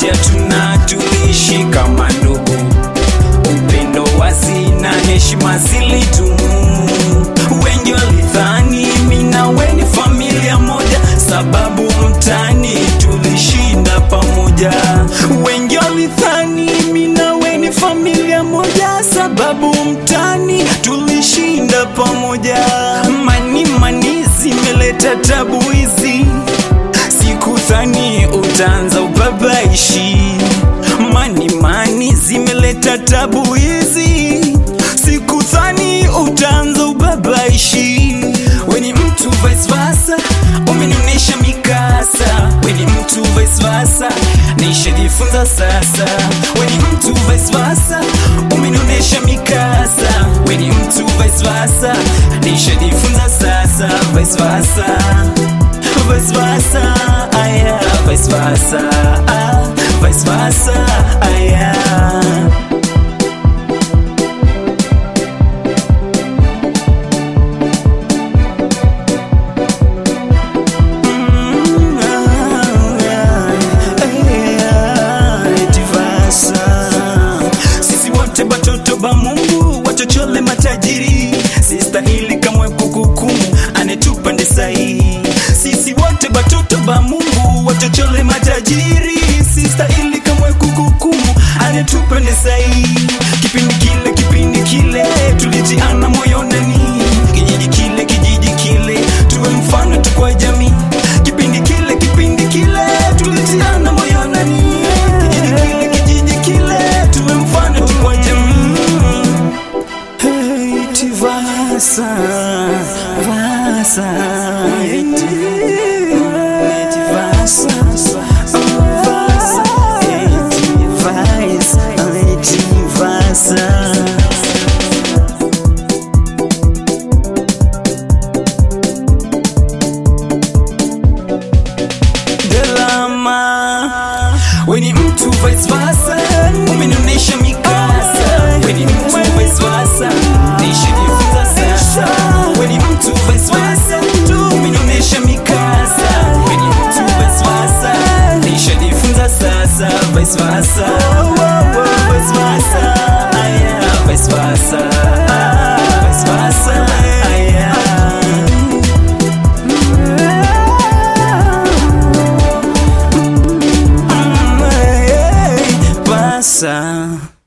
pamoja tuliishi kama ndugu, upendo wazi na heshima zilidumu. Wengi walidhani mimi na wewe ni familia moja, sababu mtaani tulishinda pamoja. Wengi walidhani mimi na wewe ni familia moja, sababu mtaani tulishinda pamoja. Mani zimeleta tabu hizi, sikudhani utaanza ubabaishi. Mani zimeleta tabu hizi, sikudhani utaanza ubabaishi. We ni mtu vice versa, umenionyesha mikasa. We ni mtu vice versa, nishajifunza sasa. We ni mtu vice versa, umenionyesha mikasa. We ni mtu vice versa, nishajifunza sasa. Vice versa, vice versa, aya, vice versa, vice versa, aya. Batoto ba Mungu wachochole matajiri, sistahili kamwe kukuhukumu, anetupande sahihi. Sisi wote batoto ba Mungu wachochole matajiri, sistahili kamwe kukuhukumu, anetupande sahihi. Kipindi kile tulijiana moyo nani, kijiji kile tuwe mfano tu kwa jamii. Kipindi kile tulijiana moyo nani, kijiji kile tuwe mfano tu kwa jamii. Vasa, vasa, eti vasa, vasa, eti vasa. Delama, we ni mtu vice versa, umenionyesha mikasa. We ni mtu vice versa, nishajifunza sasa. We ni mtu vice versa, umenionyesha mikasa. We ni mtu vice versa, nishajifunza sasa. Vice versa, vice versa, aya, vice versa, vice versa, aya. Passa.